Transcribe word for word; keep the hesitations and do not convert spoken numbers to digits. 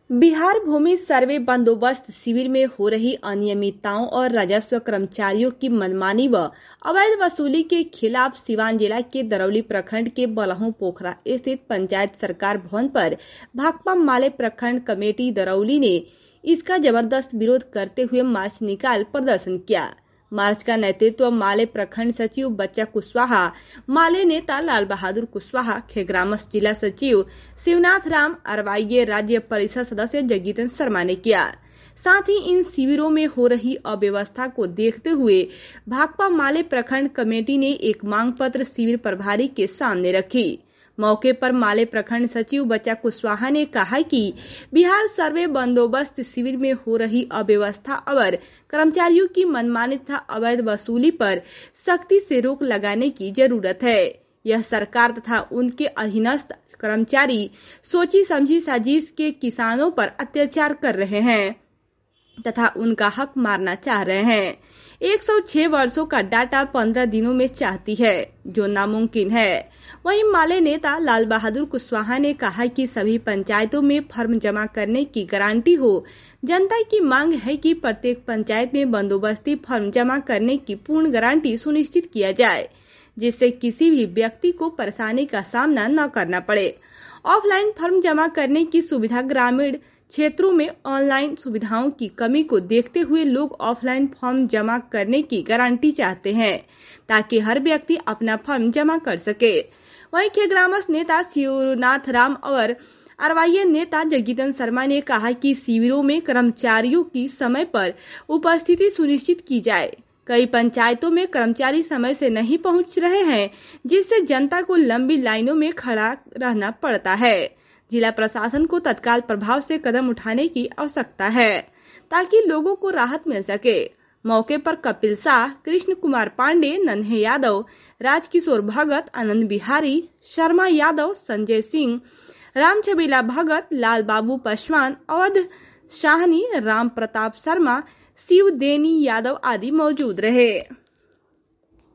बिहार भूमि सर्वे बंदोबस्त शिविर में हो रही अनियमितताओं और राजस्व कर्मचारियों की मनमानी व अवैध वसूली के खिलाफ सिवान जिला के दरौली प्रखंड के बलहू पोखरा स्थित पंचायत सरकार भवन पर भाकपा माले प्रखंड कमेटी दरौली ने इसका जबरदस्त विरोध करते हुए मार्च निकाल प्रदर्शन किया। मार्च का नेतृत्व माले प्रखंड सचिव बच्चा कुशवाहा, माले नेता लाल बहादुर कुशवाहा, खेग्रामस जिला सचिव शिवनाथ राम अरवाइये, राज्य परिषद सदस्य जगीतन शर्मा ने किया। साथ ही इन शिविरों में हो रही अव्यवस्था को देखते हुए भाकपा माले प्रखंड कमेटी ने एक मांग पत्र शिविर प्रभारी के सामने रखी। मौके पर माले प्रखंड सचिव बच्चा कुशवाहा ने कहा कि बिहार सर्वे बंदोबस्त शिविर में हो रही अव्यवस्था और कर्मचारियों की मनमानी तथा अवैध वसूली पर सख्ती से रोक लगाने की जरूरत है। यह सरकार तथा उनके अधीनस्थ कर्मचारी सोची समझी साजिश के किसानों पर अत्याचार कर रहे हैं तथा उनका हक मारना चाह रहे हैं। एक सौ छह वर्षों का डाटा पंद्रह दिनों में चाहती है, जो नामुमकिन है। वहीं माले नेता लाल बहादुर कुशवाहा ने कहा कि सभी पंचायतों में फॉर्म जमा करने की गारंटी हो। जनता की मांग है कि प्रत्येक पंचायत में बंदोबस्ती फॉर्म जमा करने की पूर्ण गारंटी सुनिश्चित किया जाए, जिससे किसी भी व्यक्ति को परेशानी का सामना न करना पड़े। ऑफलाइन फॉर्म जमा करने की सुविधा ग्रामीण क्षेत्रों में ऑनलाइन सुविधाओं की कमी को देखते हुए लोग ऑफलाइन फॉर्म जमा करने की गारंटी चाहते हैं, ताकि हर व्यक्ति अपना फॉर्म जमा कर सके। वहीं खेग्रामस नेता शिवनाथ राम और अरवाइये नेता जगीतन शर्मा ने कहा कि शिविरों में कर्मचारियों की समय पर उपस्थिति सुनिश्चित की जाए। कई पंचायतों में कर्मचारी समय से नहीं पहुंच रहे हैं, जिससे जनता को लंबी लाइनों में खड़ा रहना पड़ता है। जिला प्रशासन को तत्काल प्रभाव से कदम उठाने की आवश्यकता है, ताकि लोगों को राहत मिल सके। मौके पर कपिल शाह, कृष्ण कुमार पांडे, नन्हे यादव, राजकिशोर भगत, आनंद बिहारी शर्मा यादव, संजय सिंह, राम छबीला भगत, लाल बाबू पासवान, अवध शाहनी, राम प्रताप शर्मा, शिवदेनी यादव आदि मौजूद रहे।